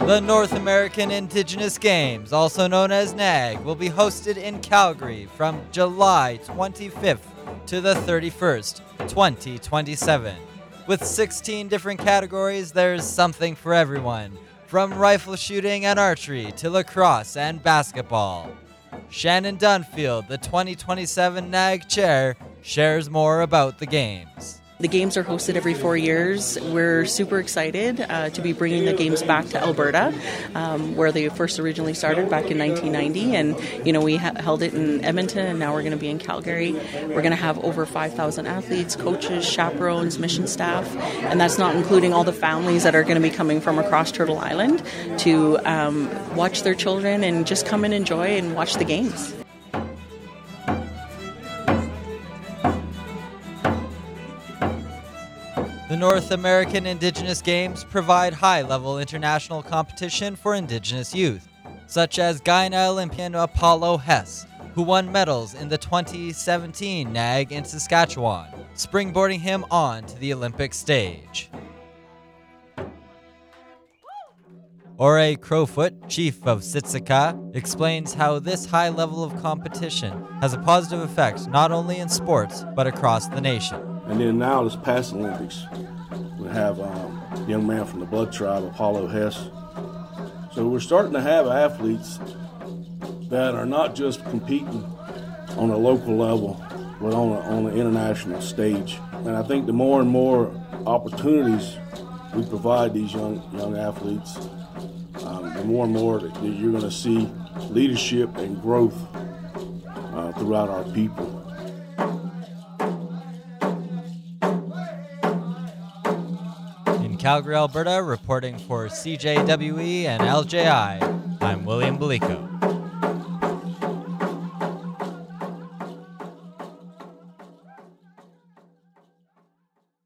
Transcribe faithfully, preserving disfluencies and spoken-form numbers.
The North American Indigenous Games, also known as NAG, will be hosted in Calgary from July twenty-fifth to the thirty-first, twenty twenty-seven. With sixteen different categories, there's something for everyone, from rifle shooting and archery to lacrosse and basketball. Shannon Dunfield, the twenty twenty-seven NAG chair, shares more about the games. The games are hosted every four years. We're super excited uh, to be bringing the games back to Alberta, um, where they first originally started back in nineteen ninety. And, you know, we ha- held it in Edmonton, and now we're going to be in Calgary. We're going to have over five thousand athletes, coaches, chaperones, mission staff, and that's not including all the families that are going to be coming from across Turtle Island to um, watch their children and just come and enjoy and watch the games. The North American Indigenous Games provide high-level international competition for Indigenous youth, such as Guyana Olympian Apollo Hess, who won medals in the twenty seventeen NAG in Saskatchewan, springboarding him on to the Olympic stage. Ore Crowfoot, chief of Siksika, explains how this high level of competition has a positive effect not only in sports, but across the nation. And then now this past Olympics, we have um, a young man from the Blood Tribe, Apollo Hess. So we're starting to have athletes that are not just competing on a local level, but on, a, on an international stage. And I think the more and more opportunities we provide these young young athletes, um, the more and more that you're going to see leadership and growth uh, throughout our people. Calgary, Alberta, reporting for C J W E and L J I, I'm William Belico.